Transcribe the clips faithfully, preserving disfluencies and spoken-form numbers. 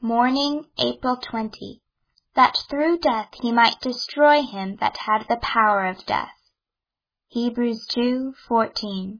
Morning, April twentieth, that through death he might destroy him that had the power of death. Hebrews two fourteen.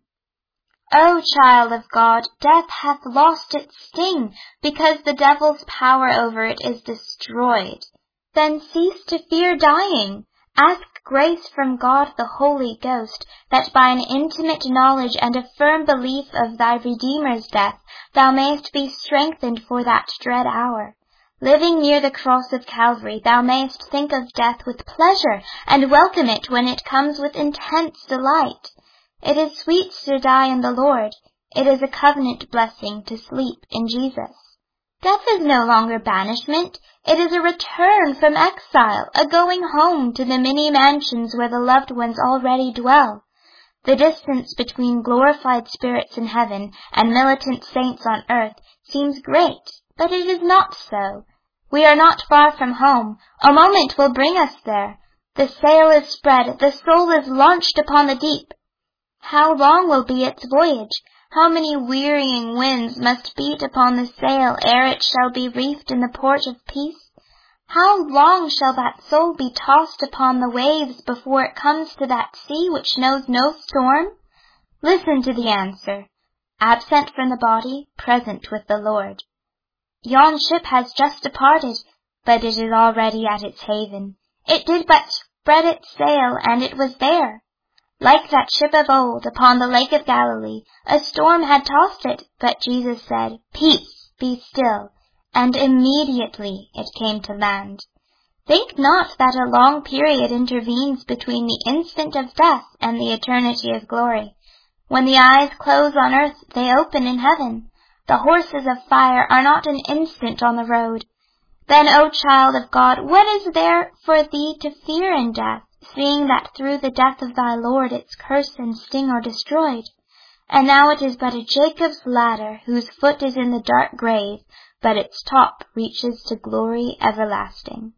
O child of God, death hath lost its sting, because the devil's power over it is destroyed. Then cease to fear dying. Ask grace from God the Holy Ghost, that by an intimate knowledge and a firm belief of thy Redeemer's death, thou mayest be strengthened for that dread hour. Living near the cross of Calvary, thou mayest think of death with pleasure, and welcome it when it comes with intense delight. It is sweet to die in the Lord. It is a covenant blessing to sleep in Jesus. Death is no longer banishment. It is a return from exile, a going home to the many mansions where the loved ones already dwell. The distance between glorified spirits in heaven and militant saints on earth seems great, but it is not so. We are not far from home. A moment will bring us there. The sail is spread, the soul is launched upon the deep. How long will be its voyage? How many wearying winds must beat upon the sail ere it shall be reefed in the port of peace? How long shall that soul be tossed upon the waves before it comes to that sea which knows no storm? Listen to the answer. Absent from the body, present with the Lord. Yon ship has just departed, but it is already at its haven. It did but spread its sail, and it was there. Like that ship of old upon the lake of Galilee, a storm had tossed it, but Jesus said, "Peace, be still," and immediately it came to land. Think not that a long period intervenes between the instant of death and the eternity of glory. When the eyes close on earth, they open in heaven. The horses of fire are not an instant on the road. Then, O child of God, what is there for thee to fear in death, seeing that through the death of thy Lord its curse and sting are destroyed? And now it is but a Jacob's ladder, whose foot is in the dark grave, but its top reaches to glory everlasting.